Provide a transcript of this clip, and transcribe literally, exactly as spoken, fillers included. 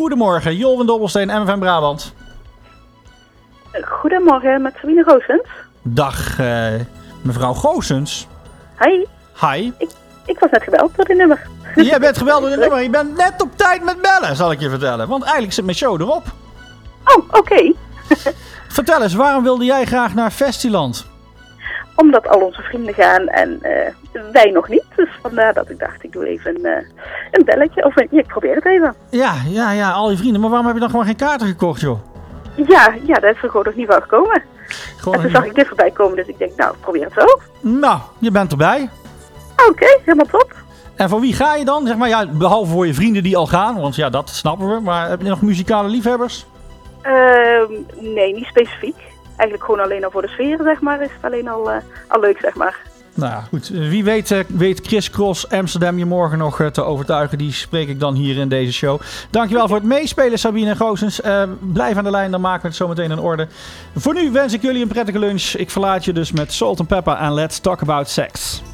Goedemorgen, Jolwin Dobbelsteen, M F M Brabant. Goedemorgen, met Sabine Goossens. Dag, uh, mevrouw Goossens. Hi. Hi. Ik, ik was net gebeld door dit nummer. Jij bent gebeld door dit nummer. Je bent net op tijd met bellen, zal ik je vertellen. Want eigenlijk zit mijn show erop. Oh, oké. Okay. Vertel eens, waarom wilde jij graag naar Festiland? Omdat al onze vrienden gaan en uh, wij nog niet. Dus vandaar dat ik dacht, ik doe even uh, een belletje. Of ja, ik probeer het even. Ja, ja, ja, al je vrienden. Maar waarom heb je dan gewoon geen kaarten gekocht, joh? Ja, ja, daar is er gewoon nog niet van gekomen. Gewoon en toen zag ik dit voorbij komen, dus ik denk, nou, probeer het zo. Nou, je bent erbij. Oké, okay, helemaal top. En voor wie ga je dan? Zeg maar, ja, behalve voor je vrienden die al gaan, want ja, dat snappen we. Maar heb je nog muzikale liefhebbers? Uh, nee, niet specifiek. Eigenlijk gewoon alleen al voor de sfeer, zeg maar, is het alleen al, uh, al leuk, zeg maar. Nou ja, goed. Wie weet, uh, weet Chris Cross Amsterdam je morgen nog uh, te overtuigen. Die spreek ik dan hier in deze show. Dankjewel voor het meespelen, Sabine Goossens. Uh, blijf aan de lijn, dan maken we het zo meteen in orde. Voor nu wens ik jullie een prettige lunch. Ik verlaat je dus met Salt and Pepper en Let's Talk About Sex.